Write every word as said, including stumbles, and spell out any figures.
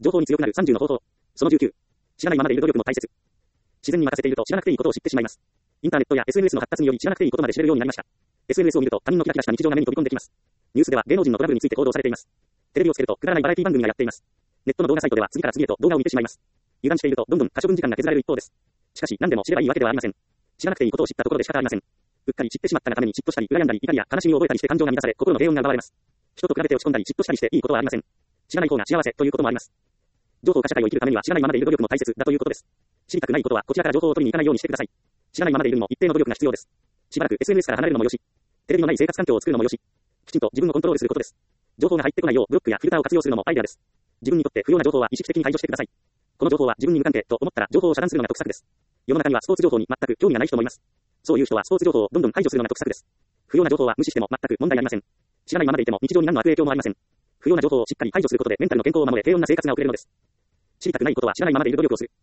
情報に強くなるさんじゅうの方法。そのじゅうきゅう。知らないままでいる努力も大切。自然に任せていると知らなくていいことを知ってしまいます。インターネットや エスエヌエス の発達により知らなくていいことまで知れるようになりました。エスエヌエス を見ると他人のキラキラした日常が目に飛び込んできます。ニュースでは芸能人のトラブルについて報道されています。テレビをつけるとくだらないバラエティ番組がやっています。ネットの動画サイトでは次から次へと動画を見てしまいます。油断しているとどんどん可処分時間が削られる一方です。しかし何でも知ればいいわけではありません。知らなくていいことを知ったところで仕方ありません。うっかり知ってしまったがために嫉妬したり羨んだり怒りや悲しみを覚えたりして感情が満たされ心の平穏が奪われます。人と比べて落ち込んだり嫉妬したりしていいことはありません。知らない方が幸せということもあります。情報化社会を生きるためには知らないままでいる努力も大切だということです。知りたくないことはこちらから情報を取りに行かないようにしてください。知らないままでいるにも一定の努力が必要です。しばらく エスエヌエス から離れるのもよし、テレビのない生活環境を作るのもよし、きちんと自分をコントロールすることです。情報が入ってこないようブロックやフィルターを活用するのもアイデアです。自分にとって不要な情報は意識的に排除してください。この情報は自分に無関係と思ったら情報を遮断するのが得策です。世の中にはスポーツ情報に全く興味がない人もいます。そういう人はスポーツ情報をどんどん排除するのが得策です。不要な情報は無視しても全く問題ありません。知らないままでいても日常に何の悪影響もありません。不要な情報をしっかり排除することでメンタルの健康を守れ平穏な生活が送れるのです。知りたくないことは知らないままでいる努力をする。